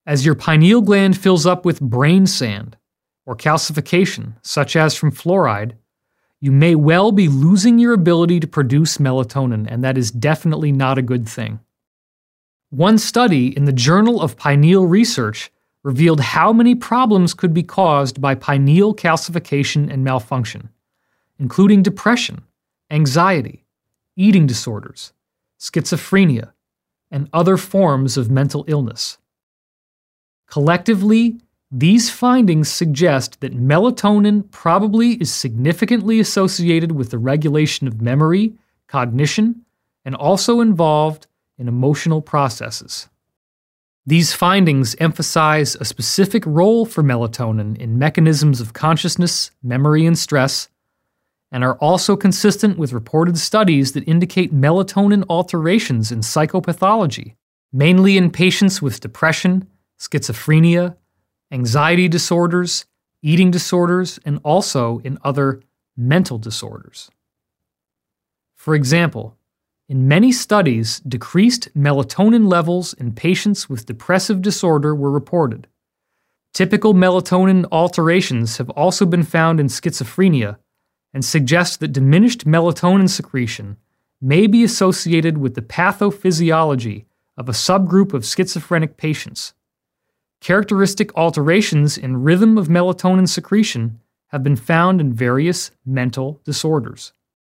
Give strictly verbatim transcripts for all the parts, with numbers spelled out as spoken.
As your pineal gland fills up with brain sand or calcification, such as from fluoride, you may well be losing your ability to produce melatonin, and that is definitely not a good thing. One study in the Journal of Pineal Research revealed how many problems could be caused by pineal calcification and malfunction, including depression, anxiety, eating disorders, schizophrenia, and other forms of mental illness. Collectively, these findings suggest that melatonin probably is significantly associated with the regulation of memory, cognition, and also involved in emotional processes. These findings emphasize a specific role for melatonin in mechanisms of consciousness, memory, and stress, and are also consistent with reported studies that indicate melatonin alterations in psychopathology, mainly in patients with depression, schizophrenia, anxiety disorders, eating disorders, and also in other mental disorders. For example, in many studies, decreased melatonin levels in patients with depressive disorder were reported. Typical melatonin alterations have also been found in schizophrenia and suggest that diminished melatonin secretion may be associated with the pathophysiology of a subgroup of schizophrenic patients. Characteristic alterations in rhythm of melatonin secretion have been found in various mental disorders.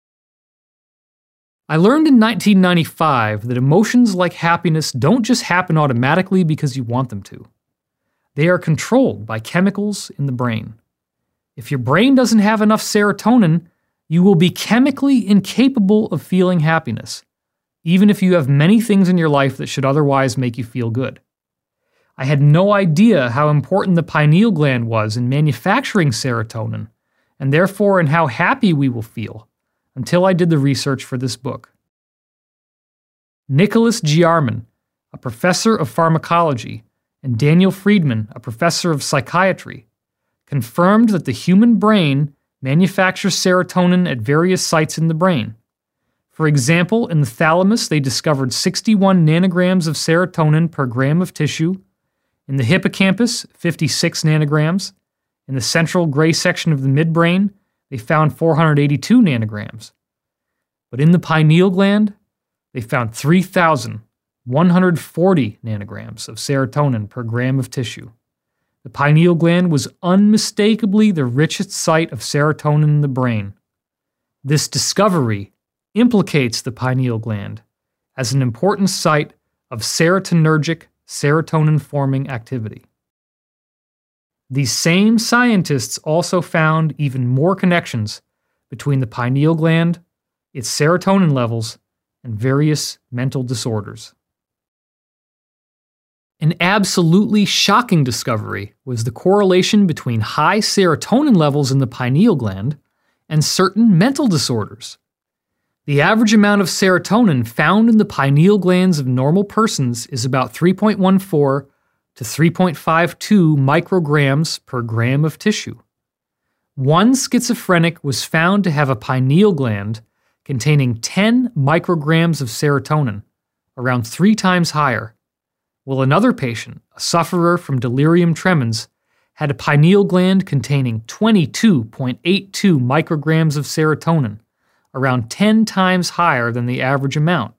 I learned in nineteen ninety-five that emotions like happiness don't just happen automatically because you want them to. They are controlled by chemicals in the brain. If your brain doesn't have enough serotonin, you will be chemically incapable of feeling happiness, even if you have many things in your life that should otherwise make you feel good. I had no idea how important the pineal gland was in manufacturing serotonin, and therefore in how happy we will feel, until I did the research for this book. Nicholas Giarman, a professor of pharmacology, and Daniel Friedman, a professor of psychiatry, confirmed that the human brain manufactures serotonin at various sites in the brain. For example, in the thalamus, they discovered sixty-one nanograms of serotonin per gram of tissue. In the hippocampus, fifty-six nanograms. In the central gray section of the midbrain, they found four hundred eighty-two nanograms. But in the pineal gland, they found three thousand one hundred forty nanograms of serotonin per gram of tissue. The pineal gland was unmistakably the richest site of serotonin in the brain. This discovery implicates the pineal gland as an important site of serotonergic serotonin-forming activity. These same scientists also found even more connections between the pineal gland, its serotonin levels, and various mental disorders. An absolutely shocking discovery was the correlation between high serotonin levels in the pineal gland and certain mental disorders. The average amount of serotonin found in the pineal glands of normal persons is about three point one four to three point five two micrograms per gram of tissue. One schizophrenic was found to have a pineal gland containing ten micrograms of serotonin, around three times higher, while another patient, a sufferer from delirium tremens, had a pineal gland containing twenty-two point eight two micrograms of serotonin, around ten times higher than the average amount.